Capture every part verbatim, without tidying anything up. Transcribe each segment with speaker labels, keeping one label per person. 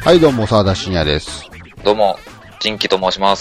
Speaker 1: はいどうも沢田信也です。
Speaker 2: どうも仁キと申します。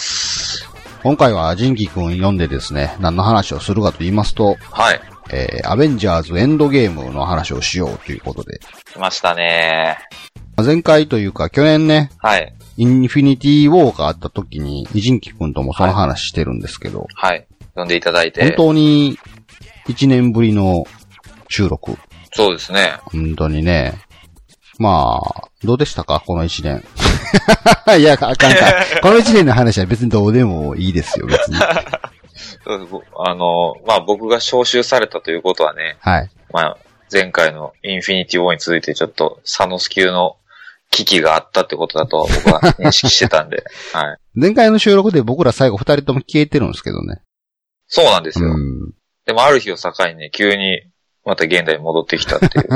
Speaker 1: 今回は仁キくん読んでですね、何の話をするかと言いますと、
Speaker 2: はい、
Speaker 1: えー、アベンジャーズエンドゲームの話をしようということで。
Speaker 2: 来ましたね。
Speaker 1: 前回というか去年ね、
Speaker 2: はい、
Speaker 1: インフィニティウォーがあった時に仁キくんともその話してるんですけど、
Speaker 2: はい、はい、読んでいただいて
Speaker 1: 本当に一年ぶりの収録。
Speaker 2: そうですね。
Speaker 1: 本当にね。まあ、どうでしたかこの一年。いや、あかんか。この一年の話は別にどうでもいいですよ、別に。
Speaker 2: あの、まあ僕が招集されたということはね。
Speaker 1: はい。
Speaker 2: まあ、前回のインフィニティウォーに続いてちょっとサノス級の危機があったってことだと僕は認識してたんで。はい。
Speaker 1: 前回の収録で僕ら最後二人とも消えてるんですけどね。
Speaker 2: そうなんですよ。
Speaker 1: うん、
Speaker 2: でもある日を境にね、急にまた現代に戻ってきたっていう。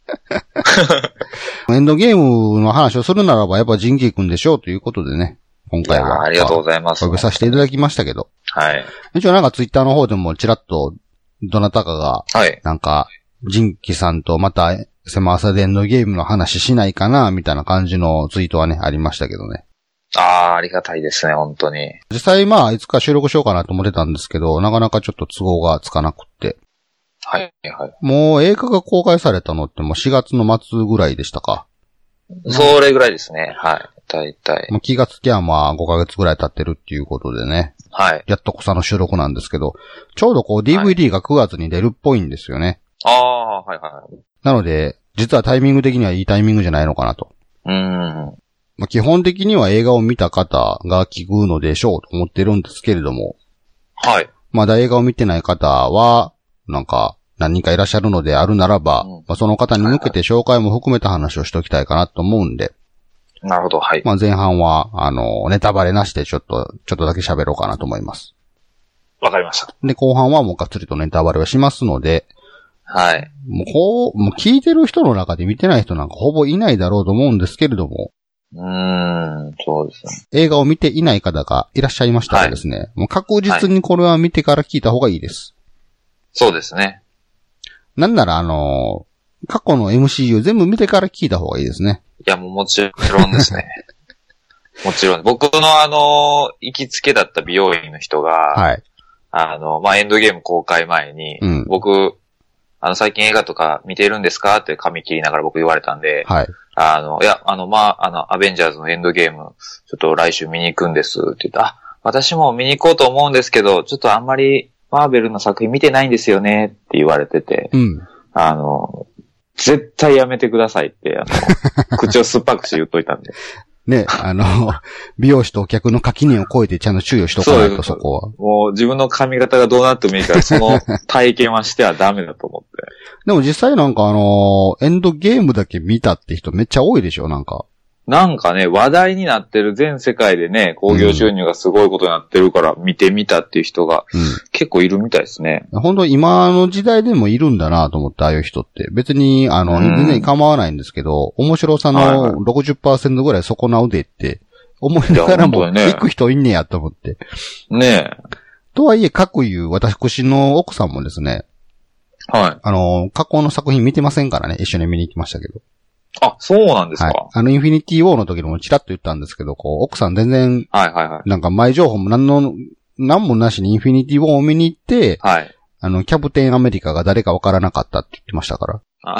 Speaker 1: エンドゲームの話をするならばやっぱ仁キくんでしょうということでね。今回は。
Speaker 2: ありがとうございます。
Speaker 1: お呼びさせていただきましたけど。
Speaker 2: はい。
Speaker 1: 一応なんかツイッターの方でもちらっとどなたかが、はい。なんか、仁キさんとまた狭さでエンドゲームの話しないかなみたいな感じのツイートはね、ありましたけどね。
Speaker 2: ああ、ありがたいですね、本当に。
Speaker 1: 実際まあ、いつか収録しようかなと思ってたんですけど、なかなかちょっと都合がつかなくって。
Speaker 2: はい、はい。
Speaker 1: もう映画が公開されたのってもうしがつの末ぐらいでしたか？
Speaker 2: それぐらいですね。はい。だいたい。
Speaker 1: もう気がつきはまあごかげつぐらい経ってるっていうことでね。
Speaker 2: はい。
Speaker 1: やっとこさの収録なんですけど、ちょうどこう ディーブイディー がくがつに出るっぽいんですよね。
Speaker 2: はい、ああ、はいはい。
Speaker 1: なので、実はタイミング的にはいいタイミングじゃないのかなと。
Speaker 2: うーん。
Speaker 1: まあ、基本的には映画を見た方が聞くのでしょうと思ってるんですけれども。
Speaker 2: はい。
Speaker 1: まだ映画を見てない方は、なんか、何人かいらっしゃるのであるならば、うん、まあ、その方に向けて紹介も含めた話をしておきたいかなと思うんで。
Speaker 2: なるほど、はい。
Speaker 1: まあ、前半は、あの、ネタバレなしでちょっと、ちょっとだけ喋ろうかなと思います。
Speaker 2: わかりました。
Speaker 1: で、後半はもうがっつりとネタバレをしますので、
Speaker 2: はい。
Speaker 1: もうこう、もう聞いてる人の中で見てない人なんかほぼいないだろうと思うんですけれども、
Speaker 2: うーん、そうですね。
Speaker 1: 映画を見ていない方がいらっしゃいましたらですね、はい、もう確実にこれは見てから聞いた方がいいです。
Speaker 2: そうですね。
Speaker 1: なんならあのー、過去の エムシーユー 全部見てから聞いた方がいいですね。
Speaker 2: いや、もうもちろんですね。もちろん。僕のあのー、行きつけだった美容院の人が、はい。あの、まあ、エンドゲーム公開前に、うん、僕、あの、最近映画とか見てるんですかって髪切りながら僕言われたんで、はい。あの、いや、あの、まあ、あの、アベンジャーズのエンドゲーム、ちょっと来週見に行くんですって言った。あ、私も見に行こうと思うんですけど、ちょっとあんまりマーベルの作品見てないんですよねって言われてて、うん。あの、絶対やめてくださいって、あの、口を酸っぱくして言っといたんで。
Speaker 1: ね、あの、美容師とお客の垣根を越えてちゃんと注意をしとかないと、そこは。
Speaker 2: もう自分の髪型がどうなってもいいから、その体験はしてはダメだと思って。
Speaker 1: でも実際なんかあの、エンドゲームだけ見たって人めっちゃ多いでしょ、なんか。
Speaker 2: なんかね、話題になってる全世界でね、興行収入がすごいことになってるから見てみたっていう人が、結構いるみたいですね。
Speaker 1: うん、本当今の時代でもいるんだなと思って、ああいう人って。別に、あの、全然構わないんですけど、面白さの ろくじゅっパーセント ぐらい損なうでって、思いながらも、行く人いんねやと思って。
Speaker 2: ねえ。
Speaker 1: とはいえ、各言う私の奥さんもですね、はい。あの、過去の作品見てませんからね、一緒に見に行きましたけど。
Speaker 2: あ、そうなんですか。はい。
Speaker 1: あの、インフィニティウォーの時にもチラッと言ったんですけど、こう、奥さん全然、
Speaker 2: はいはいはい。
Speaker 1: なんか前情報も何の、何もなしにインフィニティウォーを見に行って、はい。あの、キャプテンアメリカが誰かわからなかったって言ってましたから。
Speaker 2: あ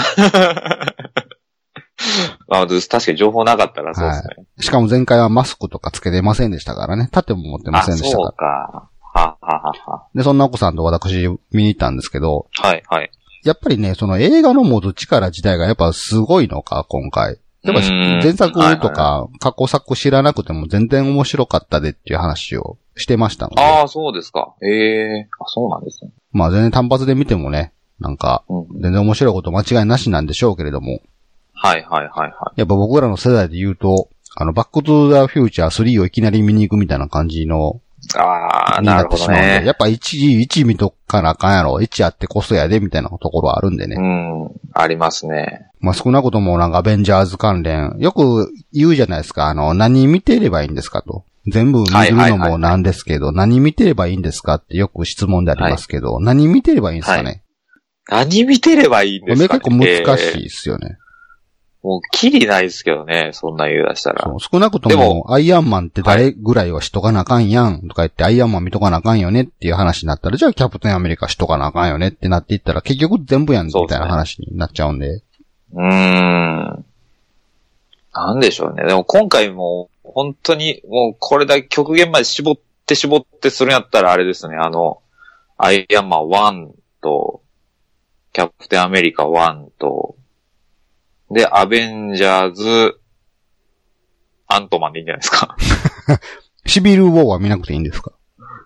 Speaker 2: あ、確かに情報なかったらそうですね、はい。
Speaker 1: しかも前回はマスクとかつけてませんでしたからね。盾も持ってませんでしたから。
Speaker 2: あ、そうか。はははは。
Speaker 1: で、そんな奥さんと私見に行ったんですけど。
Speaker 2: はいはい。
Speaker 1: やっぱりね、その映画の持つ力自体がやっぱすごいのか、今回。やっぱ前作とか過去作知らなくても全然面白かったでっていう話をしてましたので。
Speaker 2: ああ、そうですか。ええー、あ、そうなんですね。
Speaker 1: まあ全然単発で見てもね、なんか、全然面白いこと間違いなしなんでしょうけれども。
Speaker 2: はいはいはいはい。
Speaker 1: やっぱ僕らの世代で言うと、あの、バックトゥザフューチャースリーをいきなり見に行くみたいな感じの、
Speaker 2: ああ、なるほどね。
Speaker 1: やっぱいち、いち見とかなあかんやろ。いちあってこそやで、みたいなところあるんでね。
Speaker 2: うん、ありますね。
Speaker 1: まあ、少なくともなんかアベンジャーズ関連、よく言うじゃないですか。あの、何見てればいいんですかと。全部見るのもなんですけど、何見てればいいんですかってよく質問でありますけど、はい、何見てればいいんですかね、
Speaker 2: はい、何見てればいいんですかね。
Speaker 1: 結構難しいですよね。
Speaker 2: もう、キリないですけどね、そんな言い出したら。
Speaker 1: そう、少なくとも、もアイアンマンって誰ぐらいはしとかなあかんやん、とか言って、アイアンマン見とかなあかんよねっていう話になったら、じゃあキャプテンアメリカしとかなあかんよねってなっていったら、結局全部やん、みたいな話になっちゃうんで。
Speaker 2: うーん。なんでしょうね。でも今回も、本当に、もうこれだけ極限まで絞って絞ってするんやったらあれですね、あの、アイアンマンワンと、キャプテンアメリカワンと、で、アベンジャーズ、アントマンでいいんじゃないですか。
Speaker 1: シビルウォーは見なくていいんですか？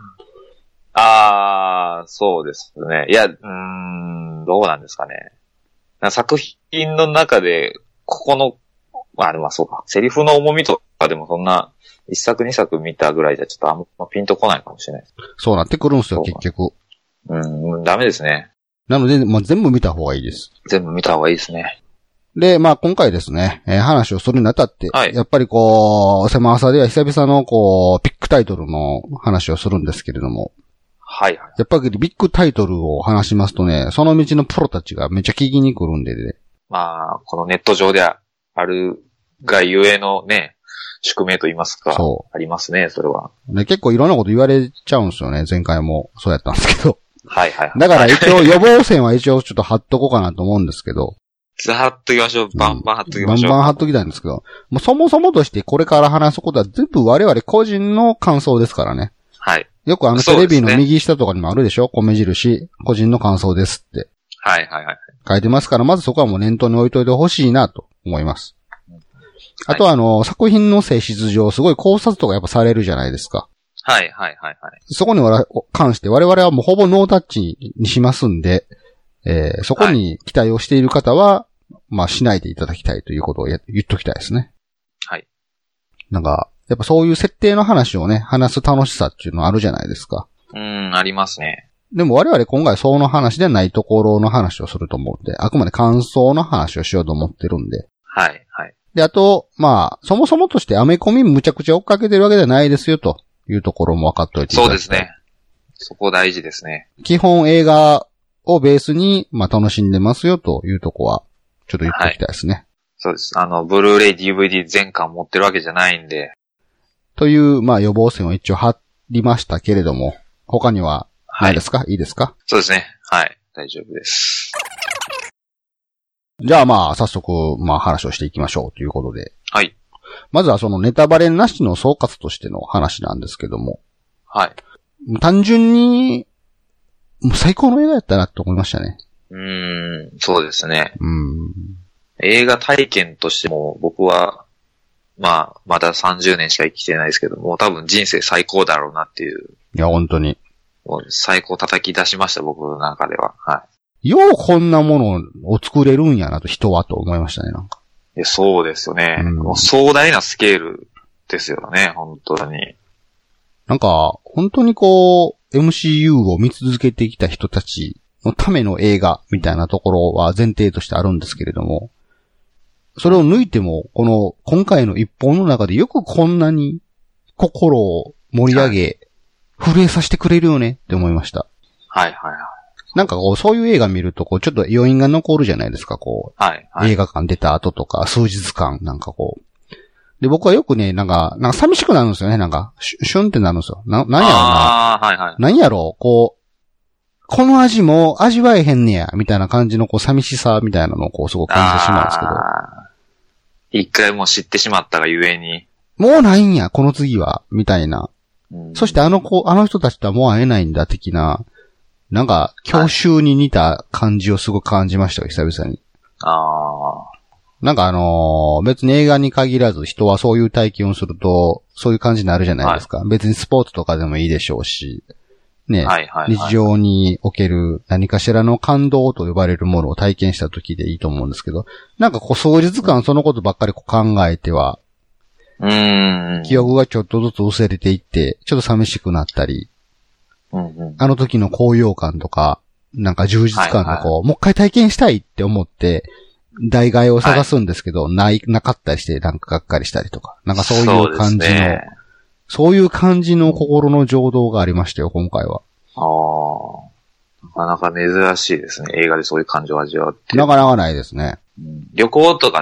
Speaker 2: あー、そうですね。いや、うーん、どうなんですかね。作品の中で、ここの、まあでもそうか、セリフの重みとかでもそんな、一作二作見たぐらいじゃちょっとあんまピンとこないかもしれないです。
Speaker 1: そうなってくるんですよ、結局。
Speaker 2: うん、ダメですね。
Speaker 1: なので、まあ、全部見た方がいいです。
Speaker 2: 全部見た方がいいですね。
Speaker 1: で、まあ今回ですね、えー、話をするにあたって、
Speaker 2: はい、
Speaker 1: やっぱりこう、狭さでは久々のこう、ビッグタイトルの話をするんですけれども。
Speaker 2: はいはい。
Speaker 1: やっぱりビッグタイトルを話しますとね、その道のプロたちがめっちゃ聞きに来るんでね。
Speaker 2: まあ、このネット上であるがゆえのね、宿命と言いますか。そう。ありますね、それは。
Speaker 1: で、結構いろんなこと言われちゃうんですよね、前回もそうやったんですけど。
Speaker 2: はいはいはい。
Speaker 1: だから一応予防線は一応ちょっと貼っとこうかなと思うんですけど。
Speaker 2: 貼っときましょう。バンバン貼っときましょう。
Speaker 1: バンバン貼っときたいんですけど。もうそもそもとしてこれから話すことは全部我々個人の感想ですからね。
Speaker 2: はい。
Speaker 1: よくあのテレビの右下とかにもあるでしょ？米印、個人の感想ですって。
Speaker 2: はいはいはい。
Speaker 1: 書いてますから、まずそこはもう念頭に置いといてほしいなと思います。あとはあの、作品の性質上すごい考察とかやっぱされるじゃないですか。
Speaker 2: はいはいはいはい。
Speaker 1: そこに関して我々はもうほぼノータッチにしますんで、えー、そこに期待をしている方は、まあしないでいただきたいということを言っときたいですね。
Speaker 2: はい。
Speaker 1: なんか、やっぱそういう設定の話をね、話す楽しさっていうのあるじゃないですか。
Speaker 2: うーん、ありますね。
Speaker 1: でも我々今回その話ではないところの話をすると思うんで、あくまで感想の話をしようと思ってるんで。
Speaker 2: はいはい。
Speaker 1: で、あと、まあ、そもそもとしてアメコミむちゃくちゃ追っかけてるわけじゃないですよというところも分かっておいていただきたい。
Speaker 2: そうですね。そこ大事ですね。
Speaker 1: 基本映画をベースに、まあ楽しんでますよというとこは、ちょっと言っておきたいですね。はい、
Speaker 2: そうです。あの、ブルーレイ ディーブイディー 全巻持ってるわけじゃないんで。
Speaker 1: という、まあ予防線を一応張りましたけれども、他にはないですか、はい、いいですか？
Speaker 2: そうですね。はい。大丈夫です。
Speaker 1: じゃあまあ、早速、まあ話をしていきましょうということで。
Speaker 2: はい。
Speaker 1: まずはそのネタバレなしの総括としての話なんですけども。
Speaker 2: はい。
Speaker 1: 単純に、もう最高の映画やったなって思いましたね。
Speaker 2: うーん、そうですね。
Speaker 1: うん。
Speaker 2: 映画体験としても僕は、まあ、まださんじゅうねんしか生きてないですけども、多分人生最高だろうなっていう。
Speaker 1: いや、本当に。
Speaker 2: もう最高叩き出しました、僕の中では。はい。
Speaker 1: ようこんなものを作れるんやなと、人はと思いましたね、なんか。
Speaker 2: いや、そうですよね。うん、もう壮大なスケールですよね、本当に。
Speaker 1: なんか、本当にこう、エムシーユー を見続けてきた人たちのための映画みたいなところは前提としてあるんですけれども、それを抜いても、この今回の一本の中でよくこんなに心を盛り上げ、震えさせてくれるよねって思いました。
Speaker 2: はいはいはい。
Speaker 1: なんかこう、そういう映画見ると、こう、ちょっと余韻が残るじゃないですか、こう。
Speaker 2: はいはい。
Speaker 1: 映画館出た後とか、数日間、なんかこう。で、僕はよくね、なんか、なんか寂しくなるんですよね、なんか、シュシュンってなるんですよ。な、なんやろうな。
Speaker 2: ああ、はいはい。
Speaker 1: なんやろう、こう、この味も味わえへんねや、みたいな感じの、こう、寂しさみたいなのを、こう、すごく感じてしまうんですけど。
Speaker 2: 一回もう知ってしまったがゆえに。
Speaker 1: もうないんや、この次は、みたいな。うん、そしてあの子、あの人たちとはもう会えないんだ、的な、なんか、郷愁に似た感じをすごく感じましたよ、久々に。
Speaker 2: ああ。
Speaker 1: なんかあのー、別に映画に限らず人はそういう体験をすると、そういう感じになるじゃないですか。はい、別にスポーツとかでもいいでしょうし、ね、はいはいはい、日常における何かしらの感動と呼ばれるものを体験した時でいいと思うんですけど、なんかこう数日間そのことばっかりこう考えては、
Speaker 2: うーん、
Speaker 1: 記憶がちょっとずつ薄れていって、ちょっと寂しくなったり、
Speaker 2: うんうん、
Speaker 1: あの時の高揚感とか、なんか充実感でこう、はいはい、もう一回体験したいって思って、代替を探すんですけど、はい、ない、なかったりして、なんかがっかりしたりとか、なんかそういう感じの、そうね、そういう感じの心の情動がありましたよ、今回は。
Speaker 2: ああ。なかなか珍しいですね。映画でそういう感情を味わうって。
Speaker 1: なかなかないですね。
Speaker 2: うん、旅行とかね、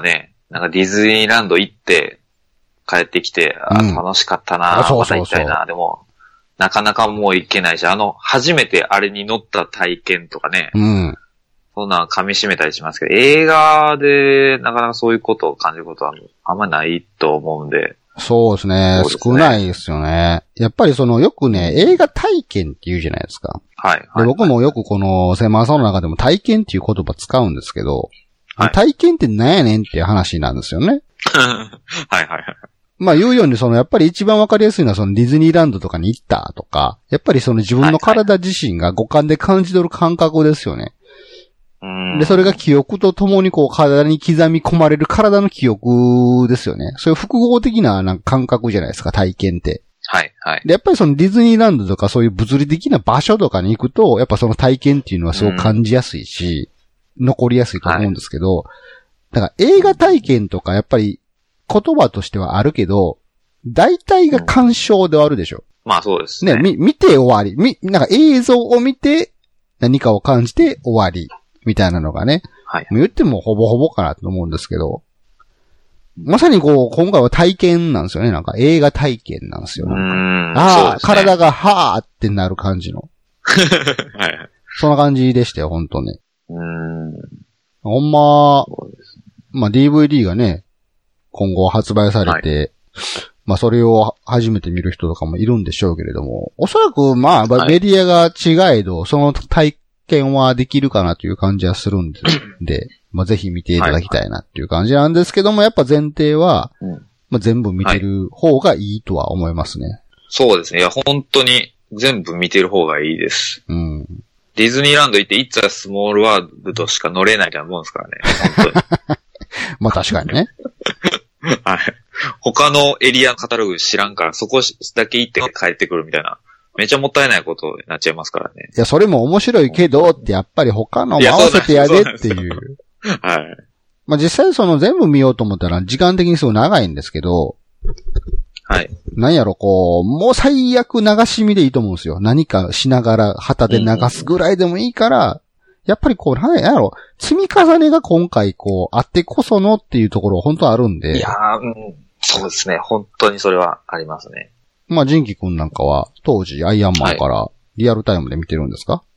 Speaker 2: なんかディズニーランド行って、帰ってきて、あ、うん、楽しかったなぁ、また行きたいなぁ、でも、なかなかもう行けないし、あの、初めてあれに乗った体験とかね、
Speaker 1: うん、
Speaker 2: そんな噛み締めたりしますけど、映画でなかなかそういうことを感じることはあんまないと思うんで。
Speaker 1: そうですね。そうですね。少ないですよね。やっぱりそのよくね、映画体験って言うじゃないですか。
Speaker 2: はい。
Speaker 1: で、僕もよくこの狭さの中でも体験っていう言葉使うんですけど、はい、体験って何やねんっていう話なんですよね。
Speaker 2: はいはいはい。
Speaker 1: まあ言うようにそのやっぱり一番わかりやすいのはそのディズニーランドとかに行ったとか、やっぱりその自分の体自身が五感で感じ取る感覚ですよね。
Speaker 2: はいはい、
Speaker 1: で、それが記憶とともにこう体に刻み込まれる体の記憶ですよね。そういう複合的ななんか感覚じゃないですか、体験って。
Speaker 2: はいはい。
Speaker 1: で、やっぱりそのディズニーランドとかそういう物理的な場所とかに行くと、やっぱその体験っていうのはすごく感じやすいし、残りやすいと思うんですけど、はい、だから映画体験とかやっぱり言葉としてはあるけど、大体が鑑賞で終わるでしょ。
Speaker 2: うん、まあそうですね。
Speaker 1: ね、み、見て終わり。み、なんか映像を見て何かを感じて終わり。みたいなのがね。
Speaker 2: はい。
Speaker 1: 言ってもほぼほぼかなと思うんですけど。まさにこう、今回は体験なんですよね。なんか映画体験なんですよ。
Speaker 2: うーん。
Speaker 1: ああ、ね、体がはーってなる感じの。
Speaker 2: はい。
Speaker 1: そんな感じでしたよ、ほんとね。
Speaker 2: うーん。
Speaker 1: ほんま、まあ ディーブイディー がね、今後発売されて、はい、まあそれを初めて見る人とかもいるんでしょうけれども、おそらくまあメディアが違えど、その体験はできるかなという感じはするんで、でまあぜひ見ていただきたいなっていう感じなんですけども、やっぱ前提は、うん、まあ全部見てる方がいいとは思いますね。
Speaker 2: そうですね。いや、本当に全部見てる方がいいです。
Speaker 1: うん。
Speaker 2: ディズニーランド行って、いつはスモールワールドしか乗れないみたいなもんですからね。本当に。
Speaker 1: まあ確かにね。
Speaker 2: はい。他のエリアのカタログ知らんから、そこだけ行って帰ってくるみたいな。めちゃもったいないことになっちゃいますからね。
Speaker 1: いや、それも面白いけど、ってやっぱり他のも合わせてやでっていう。
Speaker 2: はい。
Speaker 1: まあ実際その全部見ようと思ったら時間的にすごい長いんですけど、
Speaker 2: はい。
Speaker 1: なんやろ、こう、もう最悪流し見でいいと思うんですよ。何かしながら旗で流すぐらいでもいいから、うんうん、やっぱりこう、なんやろ、積み重ねが今回こう、あってこそのっていうところ本当あるんで。
Speaker 2: いやー、うん、そうですね。本当にそれはありますね。
Speaker 1: まあ、ジンキ君なんかは、当時アイアンマンからリアルタイムで見てるんですか？はい、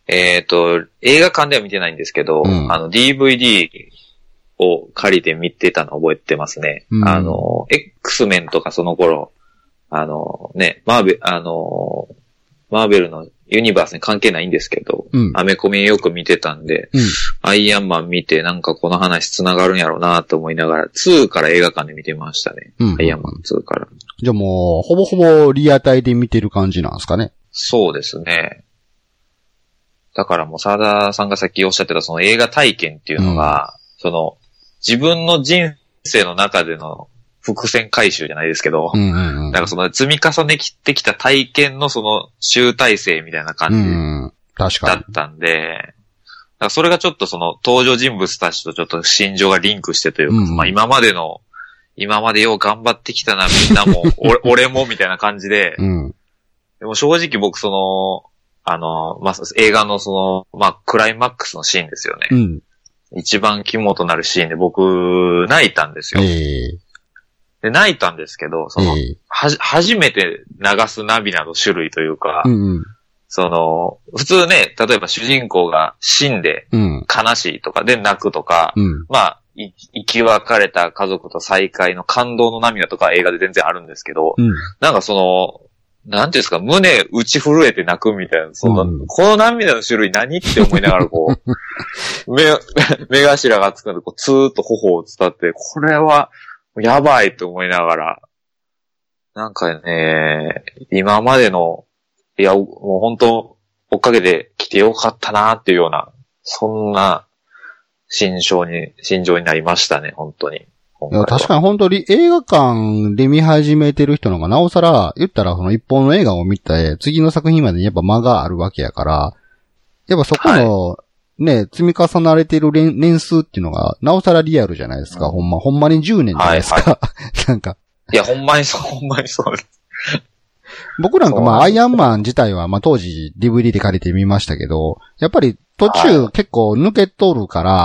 Speaker 2: えっと、映画館では見てないんですけど、うん、あの、ディーブイディー、を借りて見てたの覚えてますね。うん、あの、X メンとかその頃、あのね、マーベル、あの、マーベルのユニバースに関係ないんですけど、うん、アメコミよく見てたんで、うん、アイアンマン見てなんかこの話繋がるんやろうなと思いながら、ツーから映画館で見てましたね。うん、アイアンマンツーから。
Speaker 1: じゃあもう、ほぼほぼリアタイで見てる感じなんですかね。
Speaker 2: そうですね。だからもう澤田さんがさっきおっしゃってたその映画体験っていうのが、うん、その、自分の人生の中での伏線回収じゃないですけど、
Speaker 1: うんうんうん、
Speaker 2: なんかその積み重ねてきた体験のその集大成みたいな感じだったんで、うん、だからそれがちょっとその登場人物たちとちょっと心情がリンクしてというか、うんうん、まあ今までの、今までよう頑張ってきたな、みんなも、俺, 俺もみたいな感じで、
Speaker 1: うん、
Speaker 2: でも正直僕その、あの、まあ、映画のその、まあ、クライマックスのシーンですよね。
Speaker 1: うん
Speaker 2: 一番肝となるシーンで僕、泣いたんですよ。
Speaker 1: えー、
Speaker 2: で、泣いたんですけど、その、えー、はじ、初めて流す涙の種類というか、
Speaker 1: うんうん、
Speaker 2: その、普通ね、例えば主人公が死んで、悲しいとかで泣くとか、
Speaker 1: うん、
Speaker 2: まあ、生き別れた家族と再会の感動の涙とか映画で全然あるんですけど、
Speaker 1: うん、
Speaker 2: なんかその、なんていうんですか、胸打ち震えて泣くみたいな、その、うん、この涙の種類何って思いながらこう、目、目頭がつくので、こう、ツーッと頬を伝って、これは、やばいと思いながら、なんかね、今までの、いや、もう本当、追っかけてきてよかったなっていうような、そんな、心象に、心情になりましたね、本当に。
Speaker 1: いや確かに本当に映画館で見始めてる人の方がなおさら、言ったらその一本の映画を見て、次の作品までにやっぱ間があるわけやから、やっぱそこの、ね、はい、積み重なれてる 年, 年数っていうのが、なおさらリアルじゃないですか、うん、ほんま、ほんまにじゅうねんじゃないですか。はいはい、なんか。
Speaker 2: いや、ほんまにそう、ほんまにそうです。
Speaker 1: 僕なんかまあ、アイアンマン自体はまあ当時 ディーブイディー で借りてみましたけど、やっぱり途中結構抜けとるから、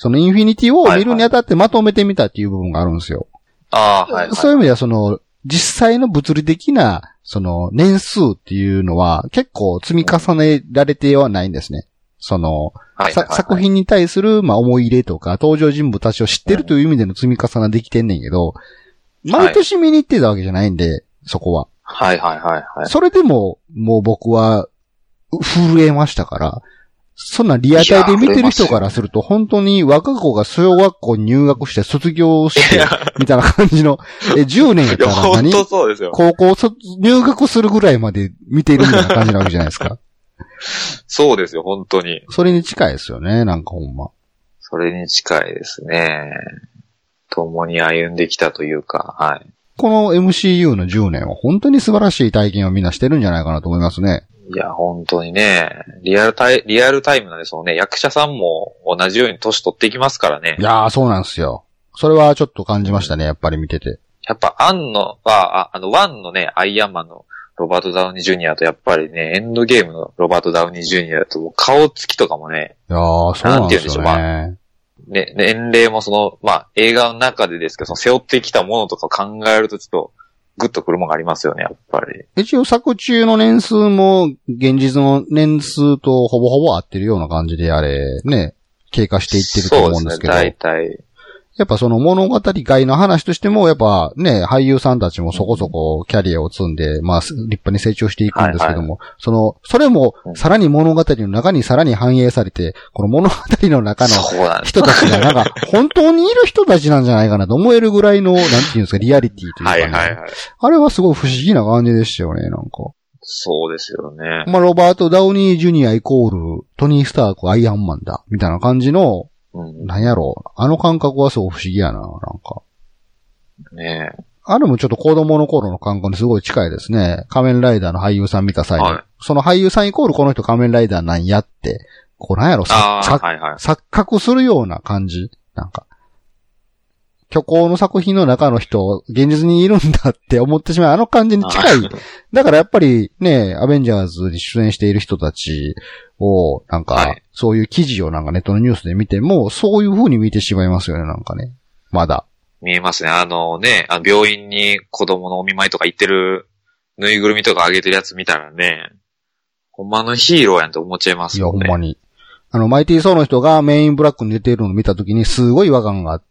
Speaker 1: そのインフィニティを見るにあたってまとめてみたっていう部分があるんですよ。
Speaker 2: ああ、はい、はい。
Speaker 1: そういう意味ではその、実際の物理的な、その、年数っていうのは結構積み重ねられてはないんですね。その、はいはいはい、作品に対する、まあ、思い入れとか、登場人物たちを知ってるという意味での積み重ねできてんねんけど、うん、毎年見に行ってたわけじゃないんで、はい、そこは。
Speaker 2: はいはいはいはい。
Speaker 1: それでも、もう僕は、震えましたから、そんなリアタイで見てる人からすると、本当に若子が小学校に入学して卒業して、みたいな感じの、え、じゅうねんやったら何？
Speaker 2: 本当そうですよ。
Speaker 1: 高校入学するぐらいまで見てるみたいな感じなわけじゃないですか。
Speaker 2: そうですよ、本当に。
Speaker 1: それに近いですよね、なんかほんま。
Speaker 2: それに近いですね。共に歩んできたというか、はい。
Speaker 1: この エムシーユー のじゅうねんは本当に素晴らしい体験をみんなしてるんじゃないかなと思いますね。
Speaker 2: いや、本当にね、リアルタイ、リアルタイムなんで、そのね、役者さんも同じように年取っていきますからね。
Speaker 1: いやー、そうなんですよ。それはちょっと感じましたね、やっぱり見てて。
Speaker 2: やっぱ、アンの、は、あの、ワンのね、アイアンマンのロバート・ダウニー・ジュニアと、やっぱりね、エンドゲームのロバート・ダウニー・ジュニアと、顔つきとかもね。
Speaker 1: いやー、そうなんですよね。なんて
Speaker 2: 言うんでしょう、まあ、ね、年齢もその、まあ、映画の中でですけど、その背負ってきたものとかを考えると、ちょっと、グッとくるものがありますよね、やっぱり。
Speaker 1: 一応作中の年数も現実の年数とほぼほぼ合ってるような感じであれ、ね、経過していってると思うんですけど。そうですね、大体。やっぱその物語外の話としても、やっぱね、俳優さんたちもそこそこキャリアを積んで、まあ立派に成長していくんですけども、はいはい、その、それもさらに物語の中にさらに反映されて、この物語の中の人たちがなんか本当にいる人たちなんじゃないかなと思えるぐらいの、なんていうんですか、リアリティというか、ね、はいはいはい。あれはすごい不思議な感じでしたよね、なんか。
Speaker 2: そうですよね。
Speaker 1: まあ、ロバート・ダウニー・ジュニアイコール、トニー・スターク、アイアンマンだ、みたいな感じの、うん、なんやろう。あの感覚はすごい不思議やな、なんか。
Speaker 2: ねえ。
Speaker 1: あれもちょっと子供の頃の感覚にすごい近いですね。仮面ライダーの俳優さん見た際に。はい、その俳優さんイコールこの人仮面ライダーなんやって、こうなんやろ、さ、さ、はいはい、錯覚するような感じ。なんか。虚構の作品の中の人、現実にいるんだって思ってしまう。あの感じに近い。だからやっぱりね、アベンジャーズに出演している人たちを、なんか、はい、そういう記事をなんかネットのニュースで見ても、そういう風に見てしまいますよね、なんかね。まだ。
Speaker 2: 見えますね。あのね、あの病院に子供のお見舞いとか行ってる、ぬいぐるみとかあげてるやつ見たらね、ほんまのヒーローやんって思っちゃいますよね。
Speaker 1: いや、ほんまに。あの、マイティー・ソーの人がメインブラックに出てるのを見たときにすごい違和感があって、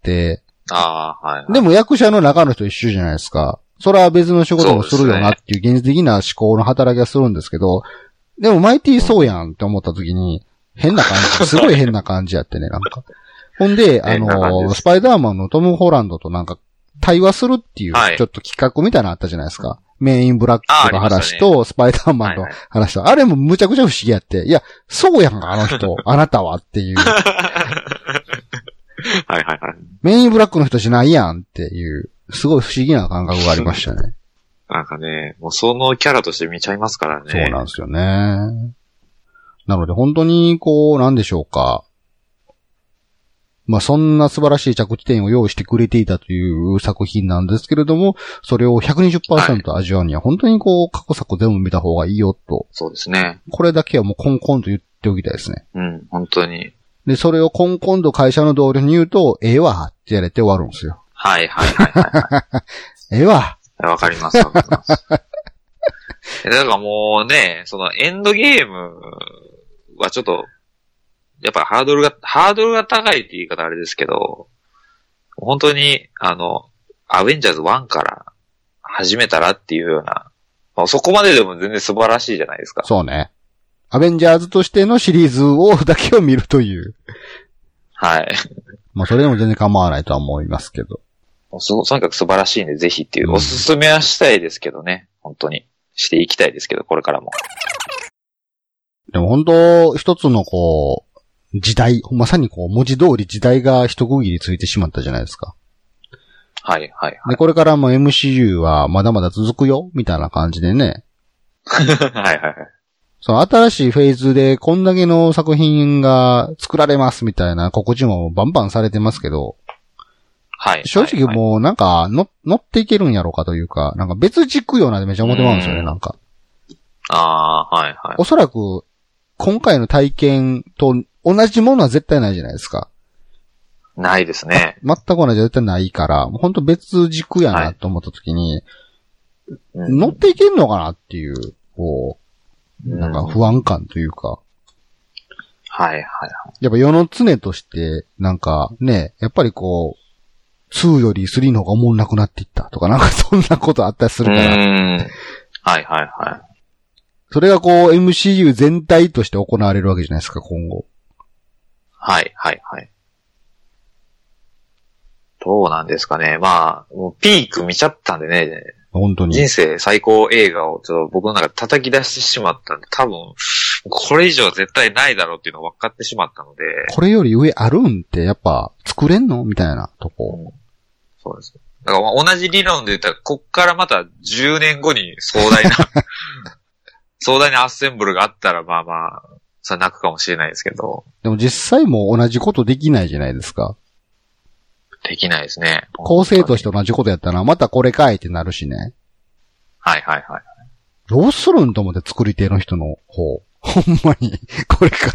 Speaker 2: ああ、はい、はい。
Speaker 1: でも役者の中の人一緒じゃないですか。それは別の仕事もするよなっていう現実的な思考の働きがするんですけど、でもマイティーそうやんって思った時に、変な感じ、すごい変な感じやってね、なんか。ほんで、あの、スパイダーマンのトム・ホランドとなんか対話するっていう、ちょっと企画みたいなのあったじゃないですか。はい、メインブラックの話と、スパイダーマンの話と、あ, ね、あれもむちゃくちゃ不思議やって、いや、そうやんか、あの人、あなたはっていう。
Speaker 2: はいはいはい。
Speaker 1: メインブラックの人じゃないやんっていう、すごい不思議な感覚がありましたね。
Speaker 2: なんかね、もうそのキャラとして見ちゃいますからね。
Speaker 1: そうなんですよね。なので本当にこう、なんでしょうか。まあそんな素晴らしい着地点を用意してくれていたという作品なんですけれども、それを ひゃくにじゅっパーセント 味わうには本当にこう、過去作全部見た方がいいよと。
Speaker 2: そうですね。
Speaker 1: これだけはもうコンコンと言っておきたいですね。
Speaker 2: うん、本当に。
Speaker 1: で、それをコンコンと会社の同僚に言うと、ええわってやれて終わるんですよ。
Speaker 2: はいはいはいはい、はい。
Speaker 1: ええわ。
Speaker 2: わかりますわかります。だからもうね、そのエンドゲームはちょっと、やっぱハードルが、ハードルが高いって言い方あれですけど、本当に、あの、アベンジャーズワンから始めたらっていうような、まあ、そこまででも全然素晴らしいじゃないですか。
Speaker 1: そうね。アベンジャーズとしてのシリーズをだけを見るという。
Speaker 2: はい。
Speaker 1: まあそれでも全然構わないとは思いますけど。
Speaker 2: そ、とにかく素晴らしいんでぜひっていう、うん、おすすめはしたいですけどね。本当に。していきたいですけど、これからも。
Speaker 1: でも本当、一つのこう、時代、まさにこう、文字通り時代が一区切りついてしまったじゃないですか。
Speaker 2: はいはいはい。
Speaker 1: で、これからも エムシーユー はまだまだ続くよみたいな感じでね。
Speaker 2: はいはいはい。
Speaker 1: その新しいフェーズでこんだけの作品が作られますみたいな告知もバンバンされてますけど、
Speaker 2: はい。
Speaker 1: 正直もうなんかの乗っていけるんやろうかというか、なんか別軸ようなでめちゃ思ってまうんですよね、なんか。
Speaker 2: ああ、はいはい。
Speaker 1: おそらく今回の体験と同じものは絶対ないじゃないですか。
Speaker 2: ないですね。
Speaker 1: 全く同じ絶対ないから、ほんと別軸やなと思った時に、はい、乗っていけんのかなっていう、こう、なんか不安感というか。
Speaker 2: はいはいはい。
Speaker 1: やっぱ世の常として、なんかね、やっぱりこう、ツーよりスリーの方が思んなくなっていったとか、なんかそんなことあったりするから。
Speaker 2: うん。はいはいはい。
Speaker 1: それがこう エムシーユー 全体として行われるわけじゃないですか、今後。
Speaker 2: はいはいはい。どうなんですかね。まあ、もうピーク見ちゃったんでね。
Speaker 1: 本当に。
Speaker 2: 人生最高映画をちょっと僕の中で叩き出してしまったんで、多分、これ以上絶対ないだろうっていうのが分かってしまったので。
Speaker 1: これより上あるんってやっぱ作れんのみたいなとこ、うん。
Speaker 2: そうです。だから同じ理論で言ったら、こっからまたじゅうねんごに壮大な、壮大なアッセンブルがあったら、まあまあ、それ泣くかもしれないですけど。
Speaker 1: でも実際も同じことできないじゃないですか。
Speaker 2: できないですね。
Speaker 1: 構成として同じことやったら、またこれかいってなるしね。
Speaker 2: はいはいはい。
Speaker 1: どうするんと思って作り手の人の方。ほんまに、これから。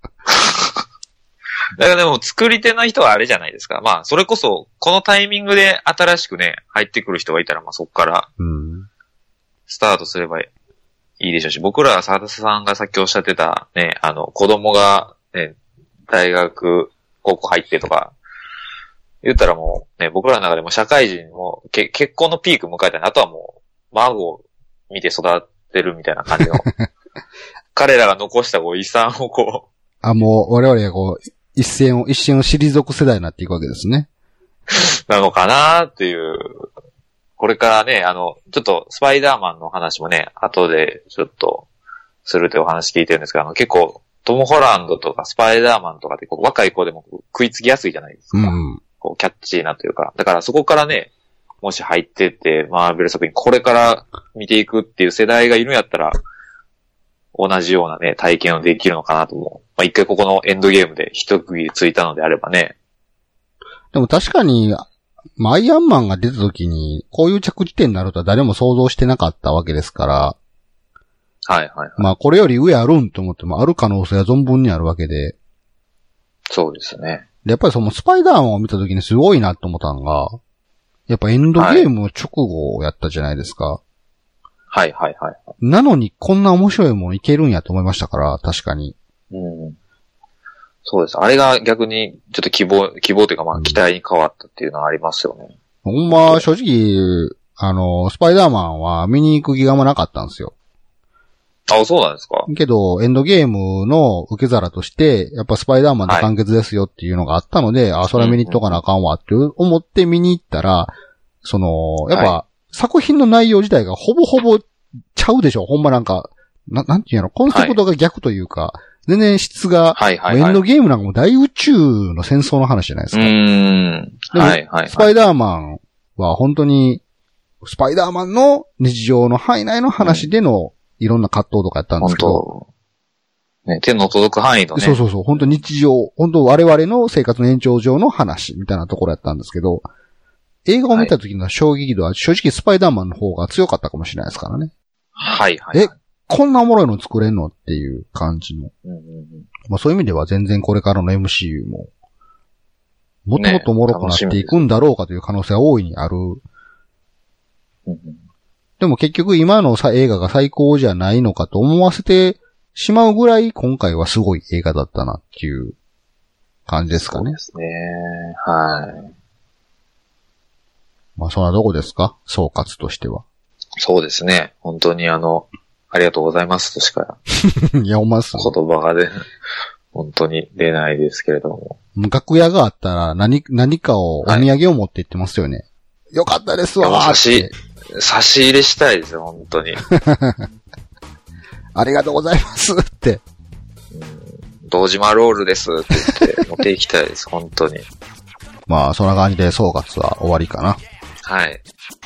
Speaker 2: だからでも作り手の人はあれじゃないですか。まあ、それこそ、このタイミングで新しくね、入ってくる人がいたら、まあそっから、スタートすればいいでしょうし、僕らは沢田さんがさっきおっしゃってた、ね、あの、子供が、ね、大学、高校入ってとか、言ったらもう、ね、僕らの中でも社会人も、け、結婚のピーク迎えたら、あとはもう、孫を見て育ってるみたいな感じの、彼らが残したこう遺産をこう。
Speaker 1: あ、もう、我々がこう、一線を、一線を退く世代になっていくわけですね。
Speaker 2: なのかなっていう。これからね、あの、ちょっとスパイダーマンの話もね、後でちょっとするというお話聞いてるんですけど、あの結構トム・ホランドとかスパイダーマンとかってこう若い子でも食いつきやすいじゃないですか。うん、こうキャッチーなというか。だからそこからね、もし入ってって、マーベル作品これから見ていくっていう世代がいるんやったら、同じようなね、体験をできるのかなと思う。まあ、一回ここのエンドゲームで一区切りついたのであればね。
Speaker 1: でも確かに、まあ、アイアンマンが出た時に、こういう着地点になるとは誰も想像してなかったわけですから。
Speaker 2: はいはいはい。
Speaker 1: まあ、これより上あるんと思っても、ある可能性は存分にあるわけで。
Speaker 2: そうですね。
Speaker 1: で、やっぱりそのスパイダーマンを見た時にすごいなと思ったのが、やっぱエンドゲーム直後をやったじゃないですか。
Speaker 2: はいはいはい。
Speaker 1: なのにこんな面白いものいけるんやと思いましたから、確かに。
Speaker 2: うん。そうです。あれが逆にちょっと希望、希望というかまあ期待に変わったっていうのはありますよね。
Speaker 1: うん、ほんま、正直、あの、スパイダーマンは見に行く気がもなかったんですよ。
Speaker 2: あ、そうなんですか。
Speaker 1: けど、エンドゲームの受け皿として、やっぱスパイダーマンで完結ですよっていうのがあったので、はい、あ、それは見に行っとかなあかんわって思って見に行ったら、その、やっぱ、はい、作品の内容自体がほぼほぼちゃうでしょ。ほんまなんか、な、なんていうの、コンセプトが逆というか、はい、全然質が、はいはいはい、エンドゲームなんかも大宇宙の戦争の話じゃないですか。うー
Speaker 2: ん。
Speaker 1: でも、はいはいはい、スパイダーマンは本当に、スパイダーマンの日常の範囲内の話でのいろんな葛藤とかやったんですけど。
Speaker 2: 本当ね、手の届く範囲のね。
Speaker 1: そうそうそう。本当日常、本当我々の生活の延長上の話みたいなところやったんですけど、映画を見た時の衝撃度は正直スパイダーマンの方が強かったかもしれないですからね。
Speaker 2: はいはい、はい。
Speaker 1: え、こんなおもろいの作れんのっていう感じの。うんうんうん、まあそういう意味では全然これからの エムシーユー も、もっともっとおもろくなっていくんだろうかという可能性は大いにある。うんうん、でも結局今のさ映画が最高じゃないのかと思わせてしまうぐらい今回はすごい映画だったなっていう感じですかね。そう
Speaker 2: ですね。はい。
Speaker 1: まあそんなとこですか？総括としては。
Speaker 2: そうですね。本当にあの、ありがとうございますとしか。
Speaker 1: いや、おます。
Speaker 2: 言葉が出、本当に出ないですけれども。
Speaker 1: 楽屋があったら何、何かをお土産を持って行ってますよね。はい、よかったですわーって。
Speaker 2: 差し、差し入れしたいですよ、本当に。
Speaker 1: ありがとうございますって。
Speaker 2: うん、堂島ロールですって言って持っていきたいです、本当に。
Speaker 1: まあ、そんな感じで総括は終わりかな。
Speaker 2: はい。